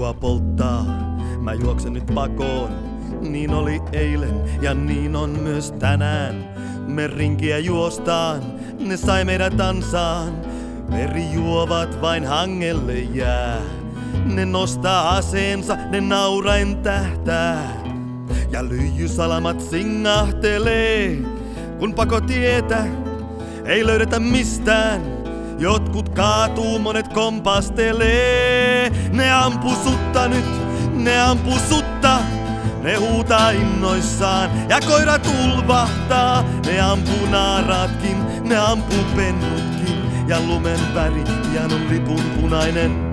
kurkkua polttaa. Mä juoksen nyt pakoon, niin oli eilen ja niin on myös tänään. Me rinkiä juostaan, ne sai meidät ansaan. Veri juovat vain hangelle jää. Ne nostaa aseensa, ne nauraen tähtää. Ja lyijysalamat singahtelee, kun pakotietä ei löydetä mistään. Jotkut kaatuu, monet kompastelee. Ne ampuu sutta nyt, ne ampuu sutta. Ne huutaa innoissaan ja koirat ulvahtaa. Ne ampuu naaraatkin, ne ampuu pennutkin. Ja lumen väri pian on lipun punainen.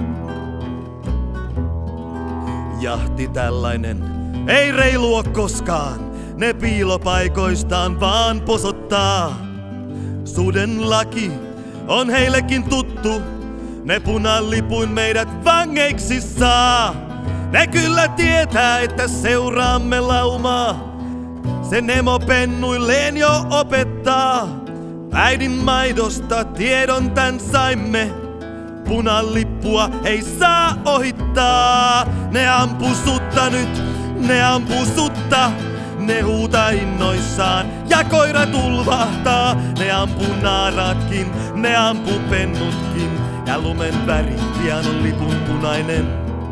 Jahti tällainen ei reilua koskaan. Ne piilopaikoistaan vaan posottaa. Suden laki on heillekin tuttu. Ne punalipuin meidät vangeiksi saa. Ne kyllä tietää, että seuraamme laumaa. Sen emo pennuilleen jo opettaa. Äidin maidosta tiedon tän saimme. Punalippua ei saa ohittaa. Ne ampuu sutta nyt, ne ampuu sutta. Ne huutaa innoissaan ja koirat ulvahtaa. Ne ampuu naaraatkin, ne ampuu pennutkin. Ja lumen väri pian on lipun punainen.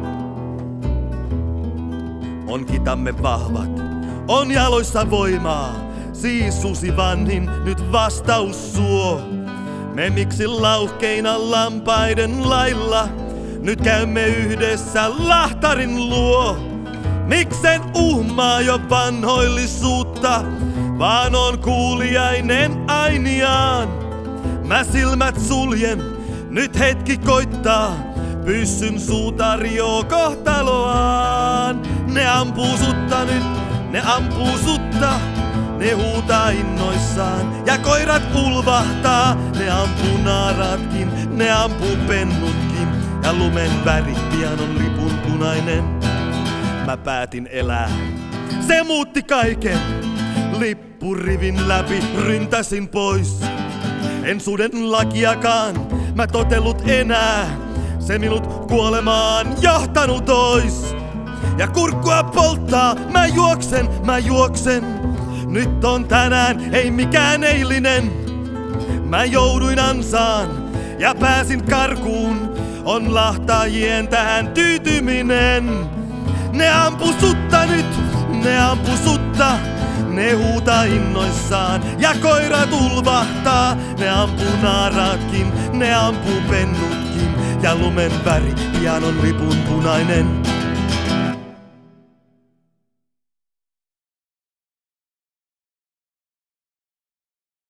On kitamme vahvat, on jaloissa voimaa. Siis susi vanhin nyt vastaus suo. Me miksi lauhkeina lampaiden lailla nyt käymme yhdessä lahtarin luo. Miksen uhmaa jo vanhoillisuutta, vaan on kuuliainen ainiaan. Mä silmät suljen, nyt hetki koittaa. Pyssyn suu tarjoaa kohtaloaan. Ne ampuu sutta nyt, ne ampuu sutta. Ne huutaa innoissaan ja koirat ulvahtaa. Ne ampuu naaraatkin, ne ampuu pennutkin. Ja lumen väri pian on lipun punainen. Mä päätin elää, se muutti kaiken. Lippurivin läpi ryntäsin pois. En suden lakiakaan mä totellut enää. Se minut kuolemaan johtanut ois. Ja kurkkua polttaa, mä juoksen. Nyt on tänään, ei mikään eilinen. Mä jouduin ansaan ja pääsin karkuun. On lahtaajien tähän tyytyminen. Ne ampuu sutta nyt, ne ampuu sutta. Ne huutaa innoissaan ja koirat ulvahtaa. Ne ampuu naaraatkin, ne ampuu pennutkin. Ja lumen väri pian on lipun punainen.